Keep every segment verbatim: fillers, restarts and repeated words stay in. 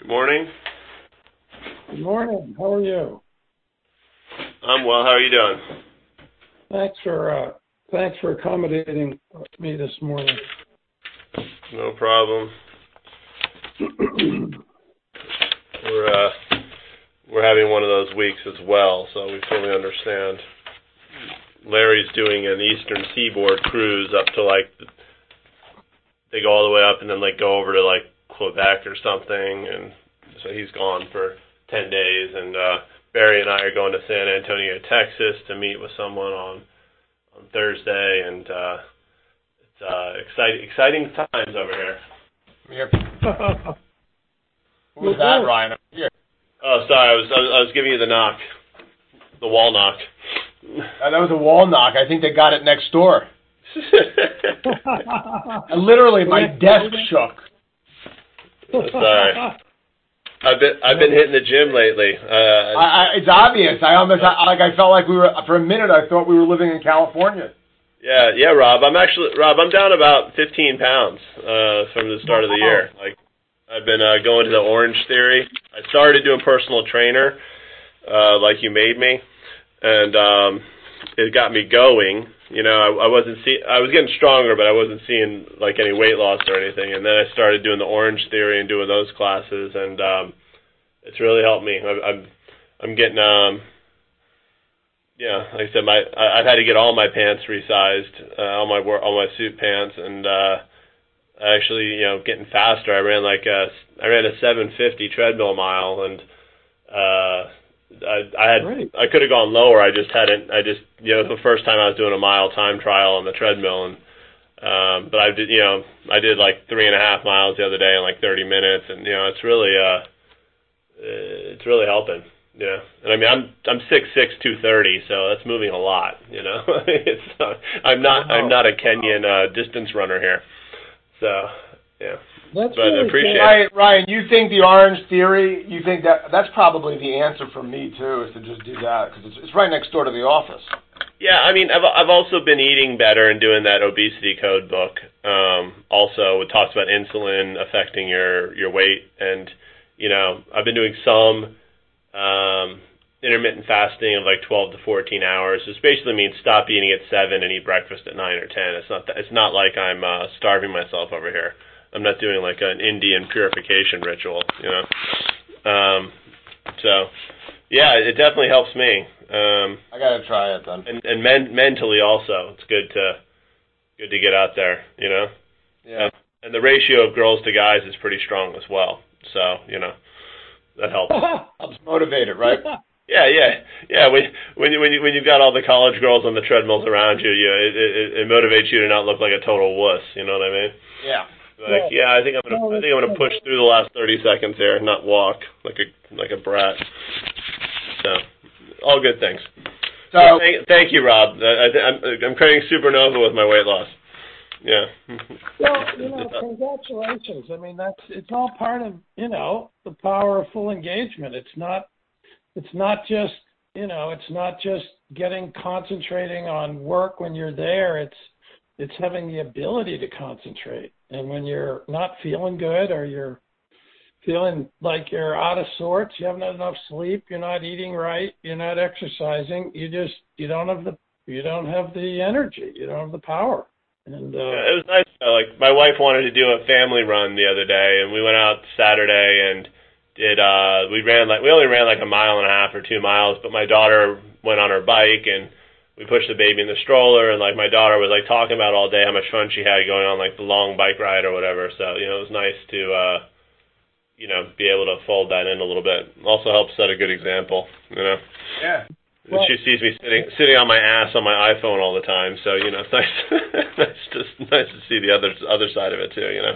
morning. Good morning. How are you? I'm well. How are you doing? Thanks for uh, thanks for accommodating me this morning. No problem. we're uh, we're having one of those weeks as well, so we fully understand. Larry's doing an Eastern Seaboard cruise up to like they go all the way up and then like go over to like Quebec or something, and so he's gone for ten days. And uh, Barry and I are going to San Antonio, Texas, to meet with someone on on Thursday, and uh, it's uh, exciting exciting times over here. Yep. What was that, Ryan? Here. Oh, sorry, I was, I was I was giving you the knock, the wall knock. Uh, that was a wall knock. I think they got it next door. Literally, my desk shook. Sorry. I've been I've been hitting the gym lately. Uh, I, I, it's obvious. I almost I, like I felt like we were for a minute. I thought we were living in California. Yeah, yeah, Rob. I'm actually Rob. I'm down about fifteen pounds uh, from the start of the year. Like I've been uh, going to the Orange Theory. I started doing personal trainer, uh, like you made me, and um, it got me going. You know, I, I wasn't see I was getting stronger, but I wasn't seeing like any weight loss or anything. And then I started doing the Orange Theory and doing those classes, and um, it's really helped me. I, I'm I'm getting um, yeah, like I said, my I, I've had to get all my pants resized, uh, all my work, all my suit pants, and uh, actually, you know, getting faster. I ran like a I ran a seven fifty treadmill mile, and uh. I, I had Great. I could have gone lower. I just hadn't. I just you know it was the first time I was doing a mile time trial on the treadmill, and um, but I did you know I did like three and a half miles the other day in like thirty minutes, and you know it's really uh it's really helping. You know, and I mean I'm I'm six six two thirty, so that's moving a lot. You know, it's uh, I'm not I'm not a Kenyan uh, distance runner here, so yeah. That's but really appreciate cool. Ryan, Ryan, you think the Orange Theory? You think that that's probably the answer for me too, is to just do that because it's, it's right next door to the office. Yeah, I mean, I've I've also been eating better and doing that obesity code book. Um, also, it talks about insulin affecting your your weight, and you know, I've been doing some um, intermittent fasting of like twelve to fourteen hours. This basically means stop eating at seven and eat breakfast at nine or ten. It's not that, it's not like I'm uh, starving myself over here. I'm not doing like an Indian purification ritual, you know. Um, so, yeah, it definitely helps me. Um, I gotta try it then. And, and men, mentally also, it's good to good to get out there, you know. Yeah. And, and the ratio of girls to guys is pretty strong as well. So, you know, that helps. Helps motivate it, right? Yeah, yeah, yeah. When when you when you when you've got all the college girls on the treadmills around you, you it, it, it motivates you to not look like a total wuss. You know what I mean? Yeah. Like, yeah, I think I'm gonna, I think I'm gonna push through the last thirty seconds here, not walk like a, like a brat. So, all good things. So, so thank, thank you, Rob. I, I, I'm, I'm creating supernova with my weight loss. Yeah. Well, you know, congratulations. I mean, that's it's all part of you know the power of full engagement. It's not, it's not just you know, it's not just getting concentrating on work when you're there. It's It's having the ability to concentrate. And when you're not feeling good or you're feeling like you're out of sorts, you haven't had enough sleep, you're not eating right, you're not exercising, you just you don't have the you don't have the energy, you don't have the power. And uh, yeah, it was nice. Uh, like my wife wanted to do a family run the other day, and we went out Saturday and did. Uh, we ran like we only ran like a mile and a half or two miles, but my daughter went on her bike and we pushed the baby in the stroller, and like my daughter was like talking about all day how much fun she had going on like the long bike ride or whatever. So you know it was nice to uh, you know be able to fold that in a little bit. Also helps set a good example. You know. Yeah. Well, she sees me sitting sitting on my ass on my iPhone all the time, so you know it's nice nice just nice to see the other other side of it too. You know.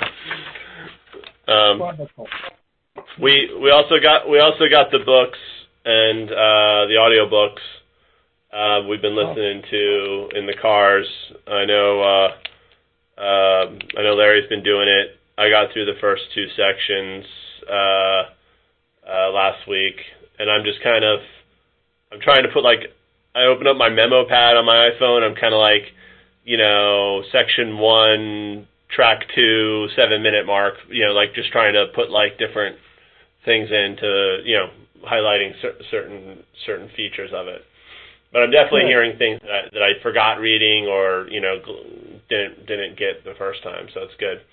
Um, wonderful. we we also got we also got the books and uh, the audio books. Uh, we've been listening to in the cars. I know, uh, uh, I know Larry's been doing it. I got through the first two sections uh, uh, last week, and I'm just kind of, I'm trying to put like, I open up my memo pad on my iPhone. I'm kind of like, you know, section one, track two, seven minute mark. You know, like just trying to put like different things into, you know, highlighting cer- certain certain features of it. But I'm definitely Right. hearing things that I, that I forgot reading or, you know, didn't didn't get the first time. So it's good.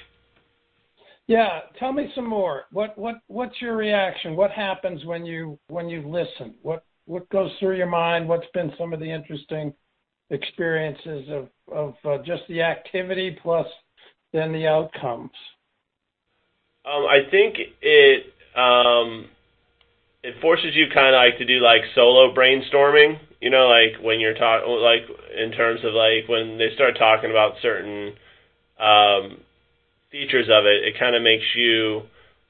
Yeah, tell me some more. What what what's your reaction? What happens when you when you listen? What what goes through your mind? What's been some of the interesting experiences of of uh, just the activity plus then the outcomes? Um, I think it um, it forces you kind of like to do like solo brainstorming. You know, like when you're talking, like in terms of like when they start talking about certain um, features of it, it kind of makes you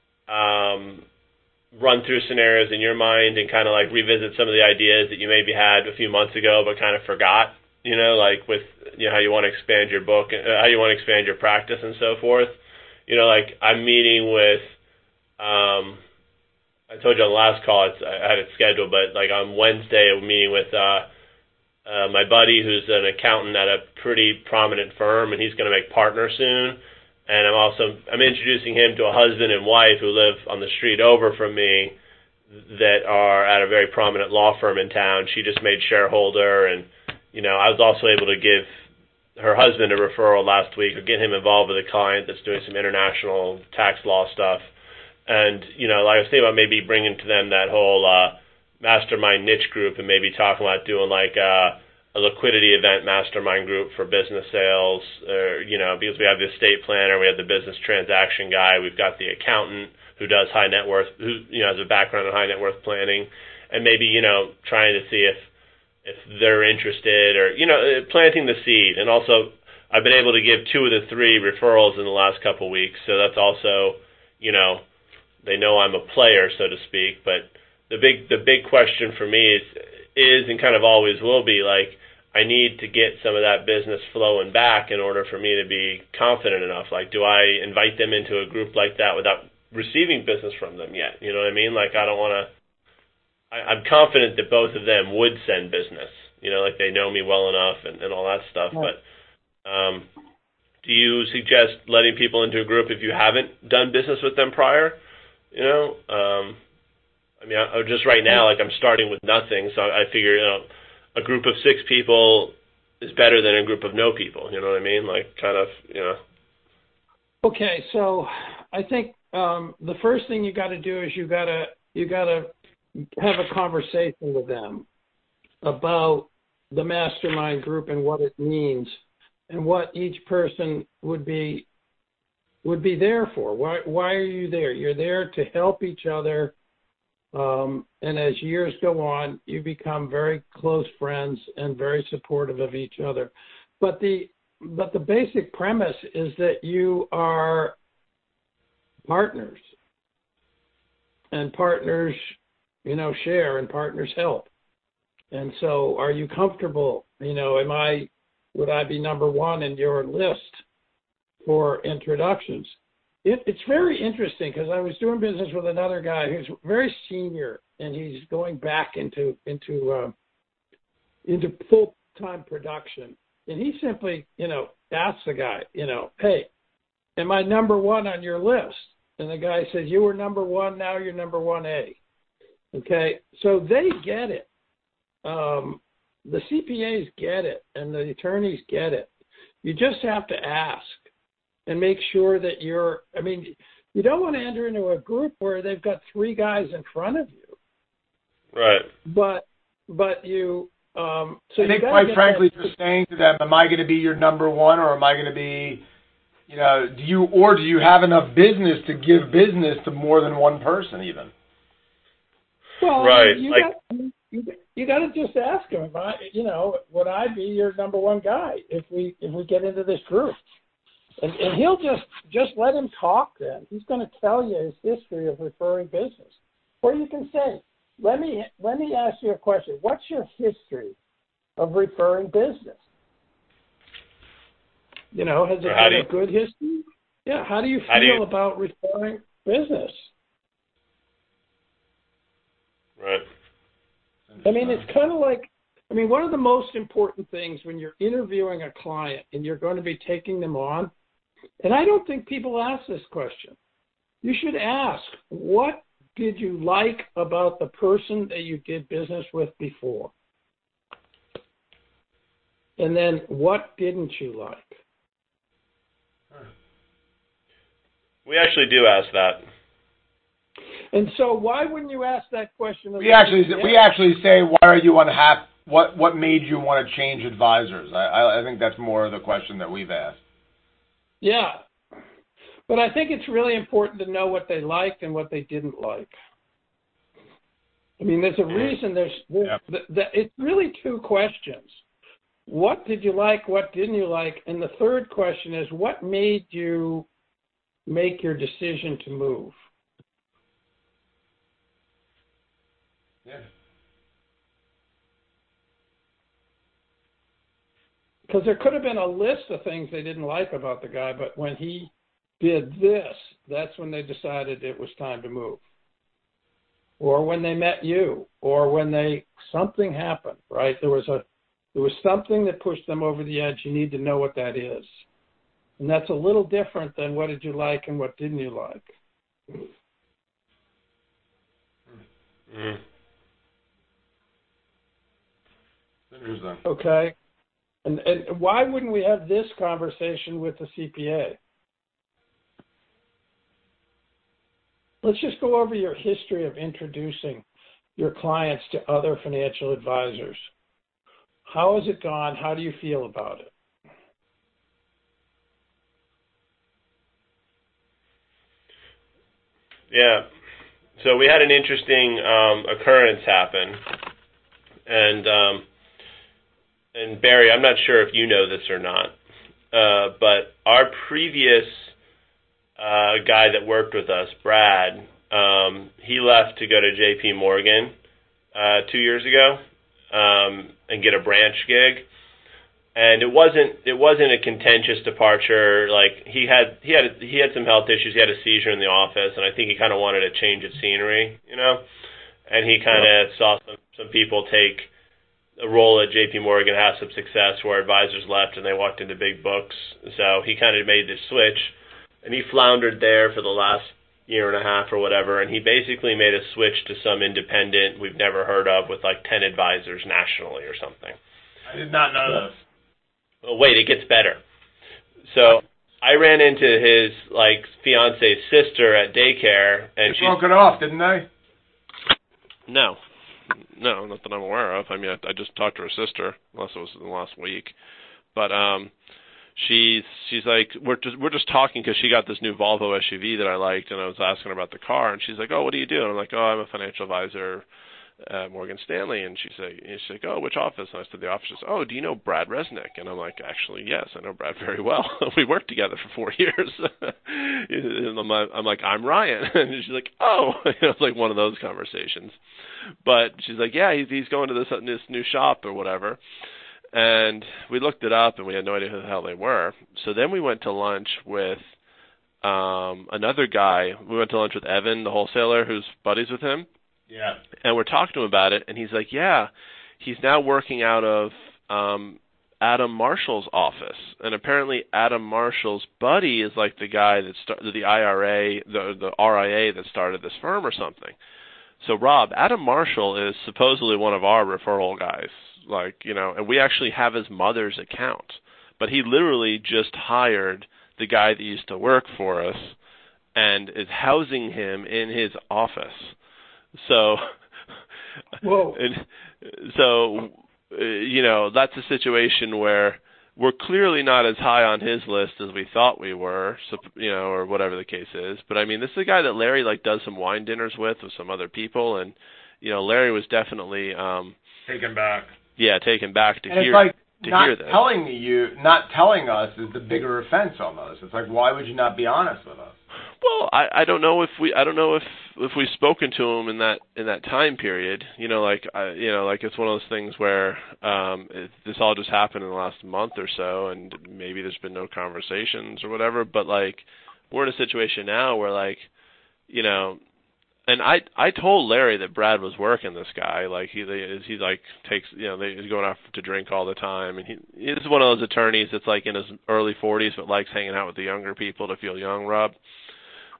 um, run through scenarios in your mind and kind of like revisit some of the ideas that you maybe had a few months ago but kind of forgot. You know, like with you know how you want to expand your book, uh, how you want to expand your practice and so forth. You know, like I'm meeting with, um, I told you on the last call, it's, I had it scheduled, but like on Wednesday, I'm meeting with uh, uh, my buddy who's an accountant at a pretty prominent firm, and he's going to make partner soon. And I'm also I'm introducing him to a husband and wife who live on the street over from me that are at a very prominent law firm in town. She just made shareholder, and you know I was also able to give her husband a referral last week or get him involved with a client that's doing some international tax law stuff. And, you know, like I was thinking about maybe bringing to them that whole uh, mastermind niche group and maybe talking about doing like uh, a liquidity event mastermind group for business sales, or, you know, because we have the estate planner, we have the business transaction guy, we've got the accountant who does high net worth, who, you know, has a background in high net worth planning, and maybe, you know, trying to see if if they're interested or, you know, planting the seed. And also, I've been able to give two of the three referrals in the last couple of weeks. So that's also, you know, they know I'm a player, so to speak. But the big the big question for me is, is and kind of always will be, like, I need to get some of that business flowing back in order for me to be confident enough. Like, do I invite them into a group like that without receiving business from them yet? You know what I mean? Like, I don't want to. I'm confident that both of them would send business, you know, like they know me well enough and, and all that stuff. Right. But um, do you suggest letting people into a group if you haven't done business with them prior? You know, um, I mean, I, just right now, like I'm starting with nothing, so I figure, you know, a group of six people is better than a group of no people. You know what I mean? Like, kind of, you know. Okay, so I think um, the first thing you got to do is you got to you got to have a conversation with them about the mastermind group and what it means and what each person would be would be there for. Why why are you there? You're there to help each other, um, and as years go on, you become very close friends and very supportive of each other. But the but the basic premise is that you are partners, and partners, you know, share and partners help. And so are you comfortable? You know, am I, would I be number one in your list for introductions? It, it's very interesting because I was doing business with another guy who's very senior and he's going back into, into, uh, into full-time production. And he simply, you know, asked the guy, you know, hey, am I number one on your list? And the guy says, you were number one, now you're number one A. Okay, so they get it. Um, the C P As get it, and the attorneys get it. You just have to ask and make sure that you're, I mean, you don't want to enter into a group where they've got three guys in front of you. Right. But, but you, um, so I think, you quite frankly, that, just saying to them, am I going to be your number one, or am I going to be, you know, do you, or do you have enough business to give business to more than one person even? Well, right. you like, got you, you got to just ask him. If I, you know, would I be your number one guy if we if we get into this group? And, and he'll just just let him talk. Then he's going to tell you his history of referring business. Or you can say, let me let me ask you a question. What's your history of referring business? You know, has it been you, a good history? Yeah. How do you feel do you, about referring business? Right. I mean, it's kind of like, I mean, one of the most important things when you're interviewing a client and you're going to be taking them on, and I don't think people ask this question. You should ask, what did you like about the person that you did business with before? And then what didn't you like? We actually do ask that. And so why wouldn't you ask that question? We actually we actually say, why are you unhappy? What what made you want to change advisors? I, I I think that's more the question that we've asked. Yeah. But I think it's really important to know what they liked and what they didn't like. I mean, there's a reason there's, there's Yep. the, the, it's really two questions. What did you like? What didn't you like? And the third question is, what made you make your decision to move? Yeah. Because there could have been a list of things they didn't like about the guy, but when he did this, that's when they decided it was time to move. Or when they met you, or when they something happened, right? There was a there was something that pushed them over the edge. You need to know what that is. And that's a little different than what did you like and what didn't you like. Mm. Interesting. Okay. And and why wouldn't we have this conversation with the C P A? Let's just go over your history of introducing your clients to other financial advisors. How has it gone? How do you feel about it? Yeah. So we had an interesting um, occurrence happen, and um, and Barry, I'm not sure if you know this or not, uh, but our previous uh, guy that worked with us, Brad, um, he left to go to J P Morgan uh, two years ago um, and get a branch gig. And it wasn't it wasn't a contentious departure. Like he had he had he had some health issues. He had a seizure in the office, and I think he kind of wanted a change of scenery, you know. And he kind of saw some some people take a role at J P Morgan, have some success where advisors left and they walked into big books. So he kind of made this switch, and he floundered there for the last year and a half or whatever. And he basically made a switch to some independent we've never heard of with like ten advisors nationally or something. I did not know this. Well, wait, it gets better. So I ran into his like fiance's sister at daycare, and They she broke it off, didn't they? No, no, not that I'm aware of. I mean, I, I just talked to her sister, unless it was in the last week. But um, she's she's like, we're just we're just talking because she got this new Volvo S U V that I liked, and I was asking her about the car, and she's like, oh, what do you do? And I'm like, oh, I'm a financial advisor at Morgan Stanley. And she's like, and she's like, oh, which office? And I said, the office. She says, oh, do you know Brad Resnick? And I'm like, actually, yes, I know Brad very well. We worked together for four years. And I'm, I'm like, I'm Ryan. And she's like, oh, you know, it's like one of those conversations. But she's like, yeah, he's, he's going to this, this new shop or whatever. And we looked it up, and we had no idea who the hell they were. So then we went to lunch with um, another guy. We went to lunch with Evan, the wholesaler, who's buddies with him. Yeah. And we're talking to him about it, and he's like, yeah, he's now working out of um, Adam Marshall's office. And apparently Adam Marshall's buddy is like the guy that started the I R A, the, the R I A that started this firm or something. So, Rob, Adam Marshall is supposedly one of our referral guys. Like, you know, and we actually have his mother's account. But he literally just hired the guy that used to work for us and is housing him in his office. So, Whoa. and so, uh, you know, that's a situation where we're clearly not as high on his list as we thought we were, so, you know, or whatever the case is. But I mean, this is a guy that Larry like does some wine dinners with with some other people, and you know, Larry was definitely um, Taken back. yeah, taken back to And hear it's like to not hear this. telling you, not telling us is the bigger offense almost. It's like, why would you not be honest with us? Well, I, I don't know if we I don't know if if we've spoken to him in that in that time period. You know, like I, you know, like it's one of those things where um, it, this all just happened in the last month or so, and maybe there's been no conversations or whatever. But like, we're in a situation now where like, you know, and I I told Larry that Brad was working this guy. Like he he, he like takes you know they, he's going out to drink all the time, and he he's one of those attorneys that's like in his early forties but likes hanging out with the younger people to feel young, Rob.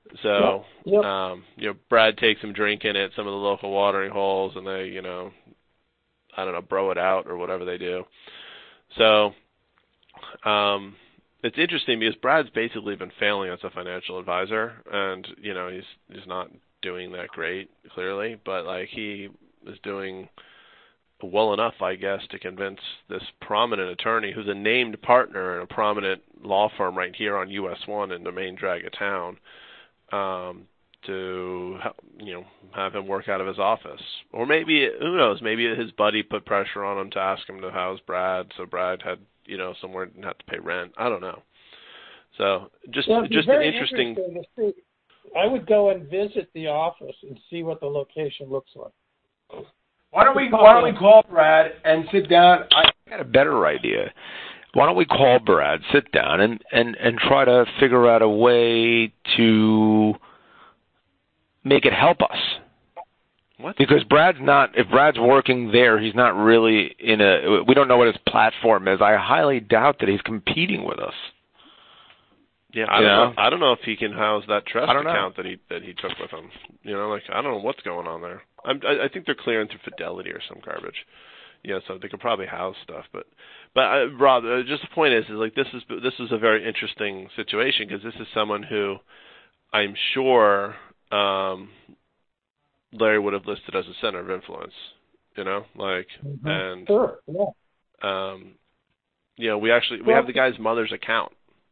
So, Yep. Yep. um, you know, Brad takes him drinking at some of the local watering holes, and they, you know, I don't know, bro it out or whatever they do. So, um, it's interesting because Brad's basically been failing as a financial advisor, and you know, he's he's not doing that great, clearly, but like he is doing well enough, I guess, to convince this prominent attorney who's a named partner in a prominent law firm right here on U S one in the main drag of town, um, to you know have him work out of his office, or maybe who knows, maybe his buddy put pressure on him to ask him to house Brad, so Brad had you know somewhere didn't have to pay rent. I don't know. So just Yeah, just an interesting. interesting. To see. I would go and visit the office and see what the location looks like. Why don't we Why don't we call Brad and sit down? I got a better idea. Why don't we call Brad, sit down, and, and, and try to figure out a way to make it help us? What? Because Brad's not, if Brad's working there, he's not really in a, we don't know what his platform is. I highly doubt that he's competing with us. Yeah, I don't Yeah. know. I don't know if he can house that trust I don't know. account that he that he took with him. You know, like I don't know what's going on there. I'm, I, I think they're clearing through Fidelity or some garbage. Yeah, so they could probably house stuff. But, but uh, Rob, uh, just the point is, is like this is this is a very interesting situation because this is someone who I'm sure um, Larry would have listed as a center of influence. You know, like Mm-hmm. and Sure. Yeah. um, you know, we actually we Well, have the guy's mother's account.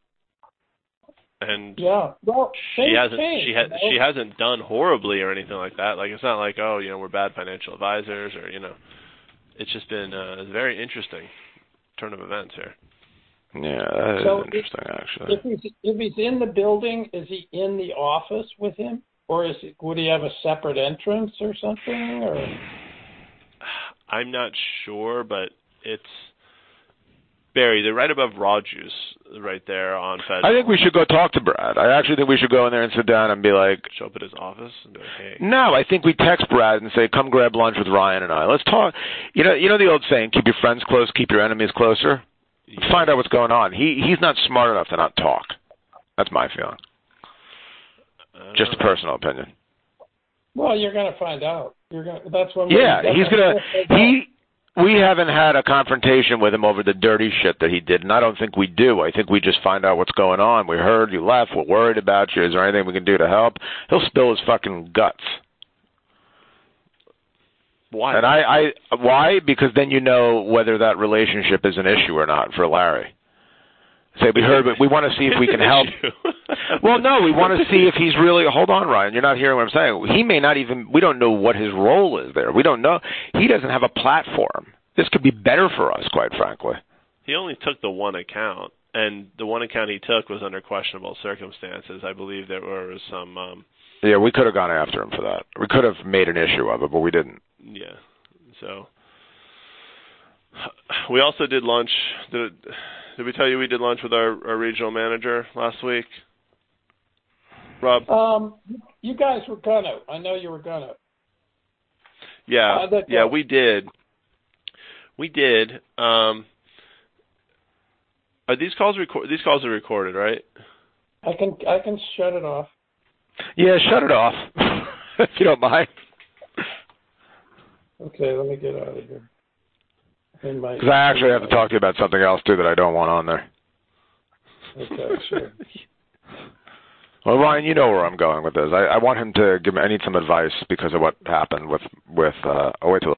And Yeah. Well, she things hasn't change, she has you know? she hasn't done horribly or anything like that. Like it's not like, oh, you know, we're bad financial advisors or you know. It's just been uh, a very interesting turn of events here. Yeah, that is So interesting, actually. If he's if he's in the building, is he in the office with him, or is he, would he have a separate entrance or something? Or I'm not sure, but it's Barry. They're right above Raw Juice, right there on Fed. I think we should go talk to Brad. I actually think we should go in there and sit down and be like, Show up at his office and be like, hey. no, I think we text Brad and say, come grab lunch with Ryan and I. Let's talk. You know, you know the old saying, keep your friends close, keep your enemies closer? Yeah. Find out what's going on. He He's not smart enough to not talk. That's my feeling. Just a personal opinion. well, you're going to find out. You're going. That's when. Yeah, we're he's gonna. He. We haven't had a confrontation with him over the dirty shit that he did, and I don't think we do. I think we just find out what's going on. We heard you left. We're worried about you. Is there anything we can do to help? He'll spill his fucking guts. Why? And I, I, why? Because then you know whether that relationship is an issue or not for Larry. Say we heard, but we want to see if we can help. Well, no, we want to see if he's really. Hold on, Ryan. You're not hearing what I'm saying. He may not even. We don't know what his role is there. We don't know. He doesn't have a platform. This could be better for us, quite frankly. He only took the one account, and the one account he took was under questionable circumstances. I believe there was some. Um, Yeah, we could have gone after him for that. We could have made an issue of it, but we didn't. Yeah. So we also did lunch. Did, did we tell you we did lunch with our, our regional manager last week? Rob? Um, you guys were gonna. I know you were gonna. Yeah. Uh, that, yeah, uh, we did. We did. Um, are these calls record? These calls are recorded, right? I can I can shut it off. Yeah, shut it off, if you don't mind. Okay, let me get out of here. In my. Because I actually have to talk to you about something else, too, that I don't want on there. Okay, sure. Well, Ryan, you know where I'm going with this. I, I want him to give me, I need some advice because of what happened with, with uh, oh, wait till